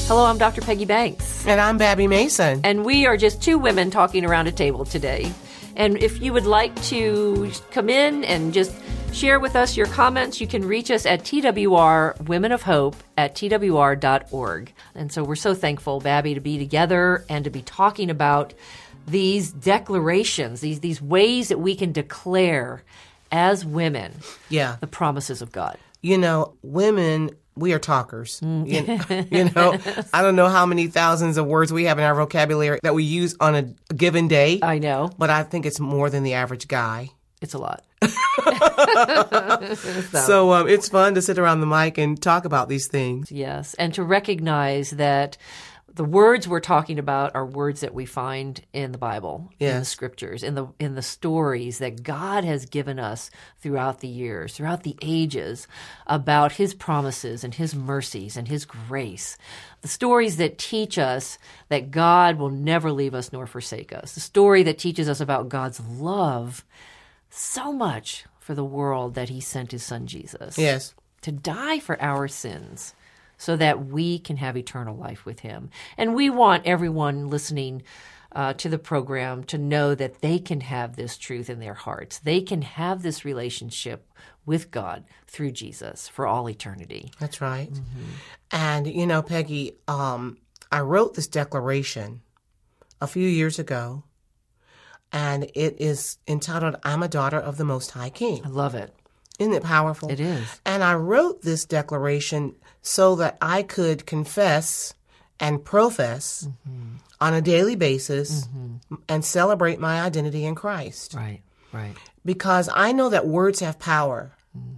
Hello, I'm Dr. Peggy Banks. And I'm Babby Mason. And we are just two women talking around a table today. And if you would like to come in and just share with us your comments, you can reach us at TWR Women of Hope at twr.org. And so we're so thankful, Babby, to be together and to be talking about these declarations, these ways that we can declare as women the promises of God. You know, women, we are talkers. You know, I don't know how many thousands of words we have in our vocabulary that we use on a given day. I know. But I think it's more than the average guy. It's a lot. So it's fun to sit around the mic and talk about these things. Yes, and to recognize that the words we're talking about are words that we find in the Bible, in the scriptures, in the stories that God has given us throughout the years, throughout the ages, about his promises and his mercies and his grace. The stories that teach us that God will never leave us nor forsake us. The story that teaches us about God's love so much for the world that he sent his son Jesus. Yes. To die for our sins, so that we can have eternal life with him. And we want everyone listening to the program to know that they can have this truth in their hearts. They can have this relationship with God through Jesus for all eternity. That's right. Mm-hmm. And, you know, Peggy, I wrote this declaration a few years ago, and it is entitled, I'm a Daughter of the Most High King. I love it. Isn't it powerful? It is. And I wrote this declaration so that I could confess and profess on a daily basis and celebrate my identity in Christ. Right, right. Because I know that words have power.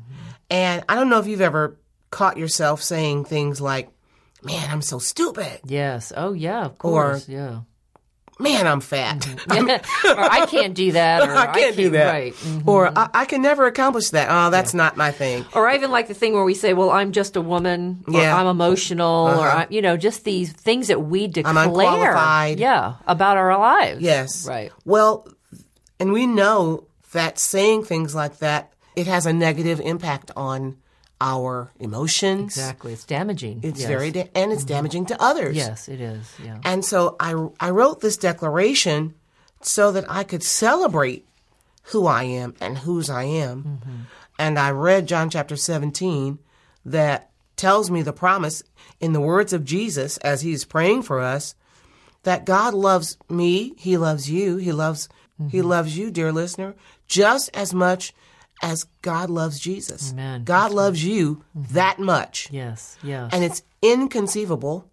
And I don't know if you've ever caught yourself saying things like, man, I'm so stupid. Yes. Oh, yeah, of course. Yeah. Man, I'm fat. Or I can't do that. Or I can't do that. Right. Mm-hmm. Or I can never accomplish that. Oh, that's not my thing. Or I even like the thing where we say, well, I'm just a woman. Or I'm emotional. Or, just these things that we declare. I'm unqualified. Yeah, about our lives. Yes. Right. Well, and we know that saying things like that, it has a negative impact on our emotions. Exactly. It's damaging. It's very and it's damaging to others. Yes, it is. Yeah. And so I wrote this declaration so that I could celebrate who I am and whose I am. And I read John chapter 17 that tells me the promise in the words of Jesus as he's praying for us that God loves me, he loves you, he loves you, dear listener, just as much as God loves Jesus. Amen. God loves you that much. Yes, yes. And it's inconceivable,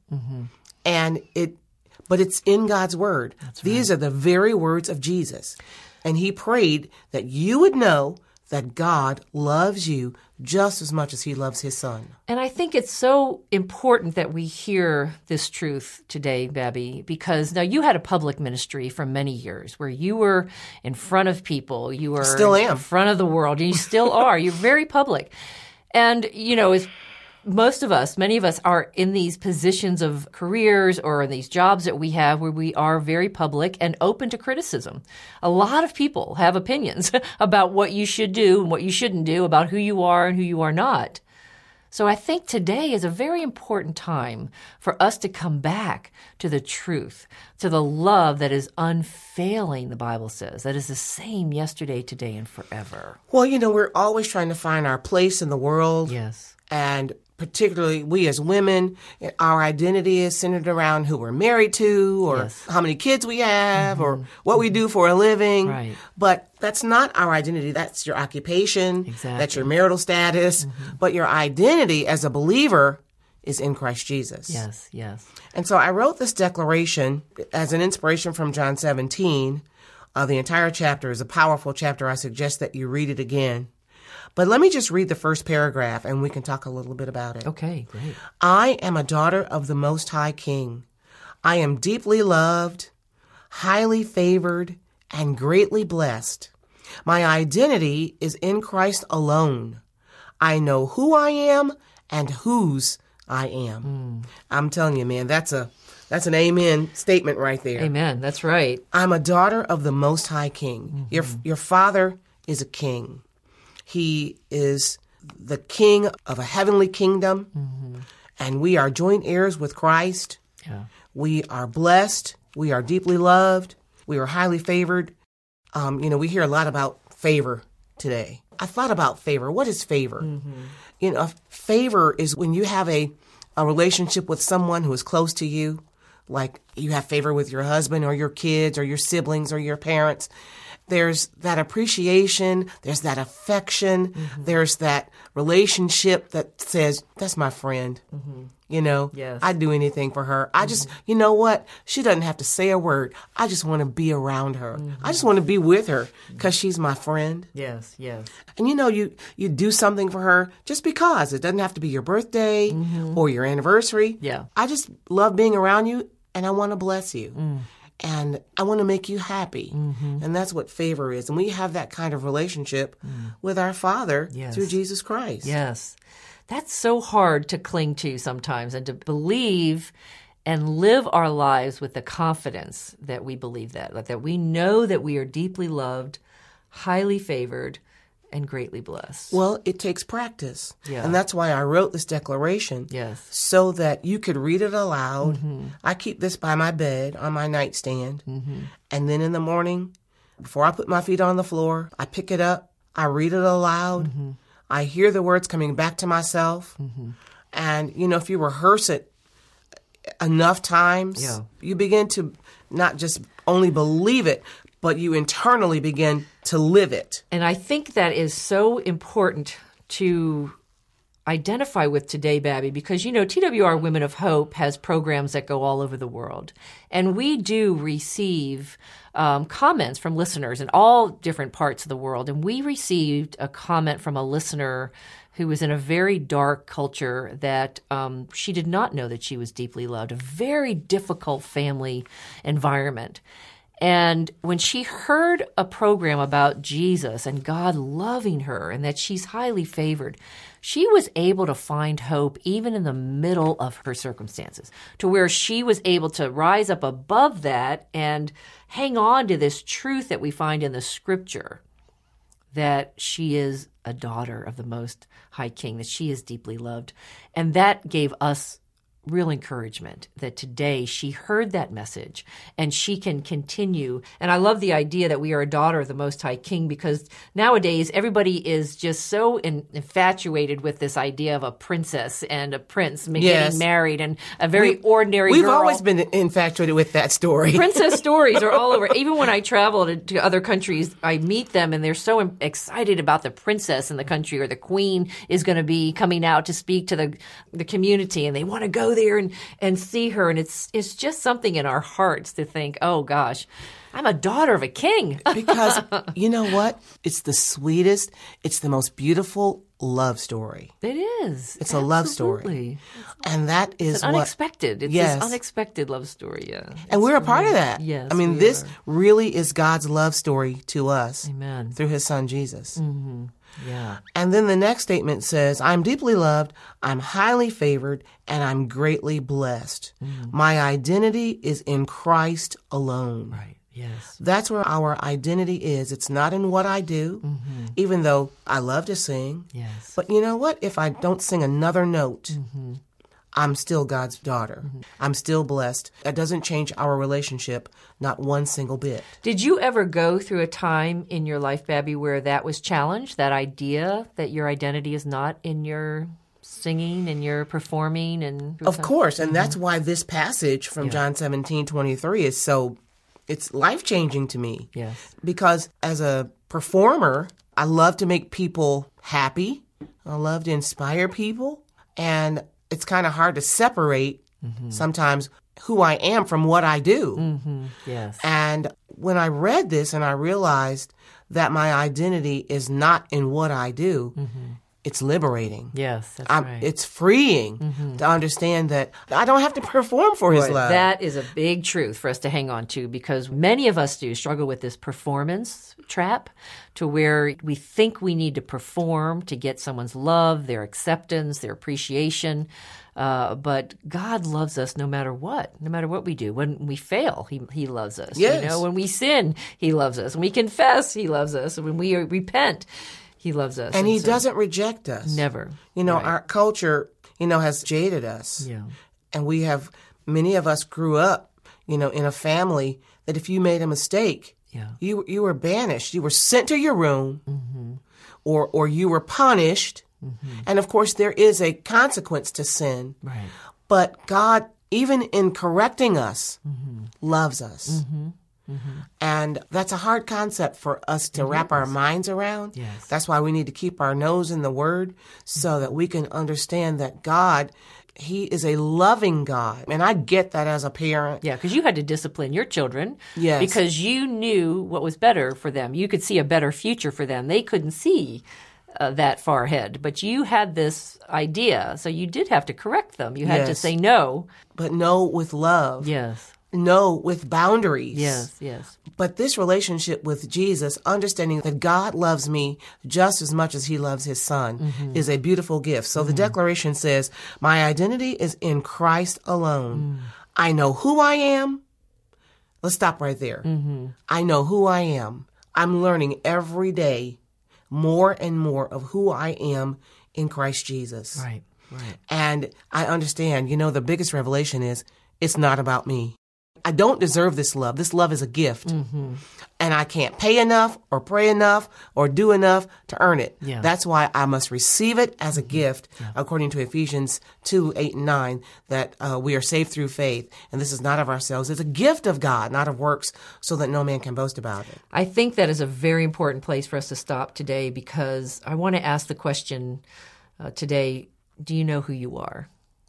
but it's in God's word. These are the very words of Jesus. And he prayed that you would know that God loves you just as much as he loves his son. And I think it's so important that we hear this truth today, Babby, because now you had a public ministry for many years where you were in front of people. You were in front of the world, and you still are. You're very public. And, as many of us are in these positions of careers or in these jobs that we have where we are very public and open to criticism. A lot of people have opinions about what you should do and what you shouldn't do, about who you are and who you are not. So I think today is a very important time for us to come back to the truth, to the love that is unfailing, the Bible says, that is the same yesterday, today, and forever. Well, we're always trying to find our place in the world. Yes. And particularly we as women, our identity is centered around who we're married to or how many kids we have or what we do for a living. Right. But that's not our identity. That's your occupation. Exactly. That's your marital status. But your identity as a believer is in Christ Jesus. Yes, yes. And so I wrote this declaration as an inspiration from John 17. The entire chapter is a powerful chapter. I suggest that you read it again. But let me just read the first paragraph, and we can talk a little bit about it. Okay, great. I am a daughter of the Most High King. I am deeply loved, highly favored, and greatly blessed. My identity is in Christ alone. I know who I am and whose I am. I'm telling you, man, that's an amen statement right there. Amen. That's right. I'm a daughter of the Most High King. Your father is a king. He is the king of a heavenly kingdom, And we are joint heirs with Christ. Yeah. We are blessed. We are deeply loved. We are highly favored. We hear a lot about favor today. I thought about favor. What is favor? Mm-hmm. Favor is when you have a relationship with someone who is close to you, like you have favor with your husband or your kids or your siblings or your parents. There's that appreciation. There's that affection. Mm-hmm. There's that relationship that says, that's my friend. Mm-hmm. Yes. I'd do anything for her. I just, you know what? She doesn't have to say a word. I just want to be around her. Mm-hmm. I just want to be with her because she's my friend. Yes, yes. And you do something for her just because. It doesn't have to be your birthday or your anniversary. Yeah. I just love being around you and I want to bless you. Mm. And I want to make you happy. Mm-hmm. And that's what favor is. And we have that kind of relationship with our Father through Jesus Christ. Yes. That's so hard to cling to sometimes and to believe and live our lives with the confidence that we believe that we know that we are deeply loved, highly favored, and greatly blessed. Well, it takes practice. Yeah. And that's why I wrote this declaration. Yes. So that you could read it aloud. Mm-hmm. I keep this by my bed on my nightstand. Mm-hmm. And then in the morning, before I put my feet on the floor, I pick it up, I read it aloud. Mm-hmm. I hear the words coming back to myself. Mm-hmm. And, if you rehearse it enough times, you begin to not just only believe it, but you internally begin to live it. And I think that is so important to identify with today, Babby, because, TWR Women of Hope has programs that go all over the world. And we do receive comments from listeners in all different parts of the world. And we received a comment from a listener who was in a very dark culture that she did not know that she was deeply loved, a very difficult family environment. And when she heard a program about Jesus and God loving her and that she's highly favored, she was able to find hope even in the middle of her circumstances, to where she was able to rise up above that and hang on to this truth that we find in the Scripture, that she is a daughter of the Most High King, that she is deeply loved. And that gave us real encouragement that today she heard that message and she can continue. And I love the idea that we are a daughter of the Most High King, because nowadays everybody is just so infatuated with this idea of a princess and a prince getting married and a very ordinary girl. We've always been infatuated with that story. Princess stories are all over. Even when I travel to other countries, I meet them and they're so excited about the princess in the country, or the queen is going to be coming out to speak to the community, and they want to go there and see her. And it's just something in our hearts to think, oh gosh, I'm a daughter of a king. Because you know what? It's the sweetest, it's the most beautiful love story. It is. It's a love story. And that is unexpected. It's this unexpected love story, yeah. And we're a part of that. Yes. I mean, this really is God's love story to us. Amen. Through his son, Jesus. Mm-hmm. Yeah. And then the next statement says, I'm deeply loved, I'm highly favored, and I'm greatly blessed. Mm-hmm. My identity is in Christ alone. Right. Yes. That's where our identity is. It's not in what I do, even though I love to sing. Yes. But you know what? If I don't sing another note, I'm still God's daughter. Mm-hmm. I'm still blessed. That doesn't change our relationship, not one single bit. Did you ever go through a time in your life, Babby, where that was challenged, that idea that your identity is not in your singing and your performing? Of course, and that's why this passage from John 17:23 is so, it's life-changing to me. Yes. Because as a performer, I love to make people happy. I love to inspire people. And it's kind of hard to separate sometimes who I am from what I do. Mm-hmm. Yes. And when I read this and I realized that my identity is not in what I do, it's liberating. Yes, that's right. It's freeing to understand that I don't have to perform for his love. That is a big truth for us to hang on to, because many of us do struggle with this performance trap, to where we think we need to perform to get someone's love, their acceptance, their appreciation. But God loves us no matter what we do. When we fail, He loves us. Yes. When we sin, He loves us. When we confess, He loves us. When we repent, He loves us. And He doesn't reject us. Never. Our culture has jaded us. Yeah. And many of us grew up, in a family that if you made a mistake, you were banished. You were sent to your room, or you were punished. And of course, there is a consequence to sin. Right. But God, even in correcting us, loves us. And that's a hard concept for us to wrap our minds around. Yes. That's why we need to keep our nose in the Word so that we can understand that God, He is a loving God. And I get that as a parent. Yeah, because you had to discipline your children. Yes. Because you knew what was better for them. You could see a better future for them. They couldn't see that far ahead. But you had this idea, so you did have to correct them. You had to say no. But no with love. Yes. No with boundaries. Yes, yes. But this relationship with Jesus, understanding that God loves me just as much as He loves His Son, is a beautiful gift. So the declaration says, my identity is in Christ alone. I know who I am. Let's stop right there. I know who I am. I'm learning every day more and more of who I am in Christ Jesus. Right, right. And I understand, the biggest revelation is it's not about me. I don't deserve this love. This love is a gift. And I can't pay enough or pray enough or do enough to earn it. Yeah. That's why I must receive it as a gift, according to Ephesians 2:8-9, that we are saved through faith. And this is not of ourselves. It's a gift of God, not of works, so that no man can boast about it. I think that is a very important place for us to stop today, because I want to ask the question today, do you know who you are?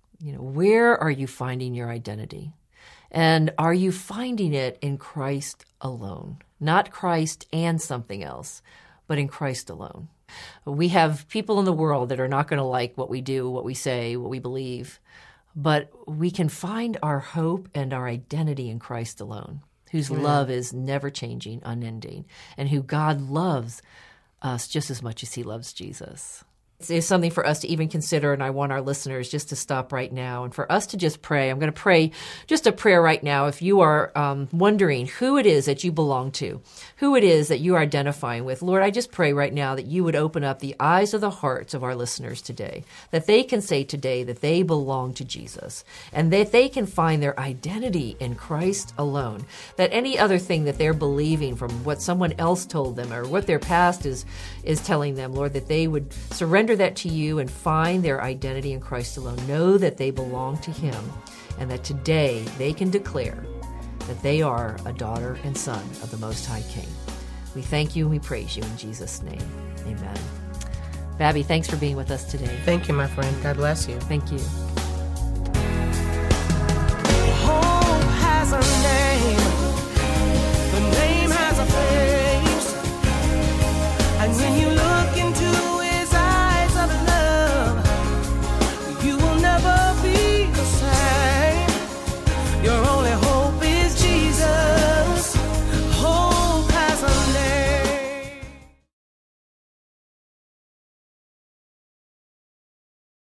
Where are you finding your identity? And are you finding it in Christ alone? Not Christ and something else, but in Christ alone. We have people in the world that are not going to like what we do, what we say, what we believe, but we can find our hope and our identity in Christ alone, whose love is never changing, unending, and who God loves us just as much as He loves Jesus. It's something for us to even consider, and I want our listeners just to stop right now and for us to just pray. I'm going to pray just a prayer right now. If you are wondering who it is that you belong to, who it is that you are identifying with, Lord, I just pray right now that you would open up the eyes of the hearts of our listeners today, that they can say today that they belong to Jesus, and that they can find their identity in Christ alone, that any other thing that they're believing from what someone else told them or what their past is telling them, Lord, that they would surrender that to you and find their identity in Christ alone. Know that they belong to Him, and that today they can declare that they are a daughter and son of the Most High King. We thank you and we praise you in Jesus' name. Amen. Babby, thanks for being with us today. Thank you, my friend. God bless you. Thank you.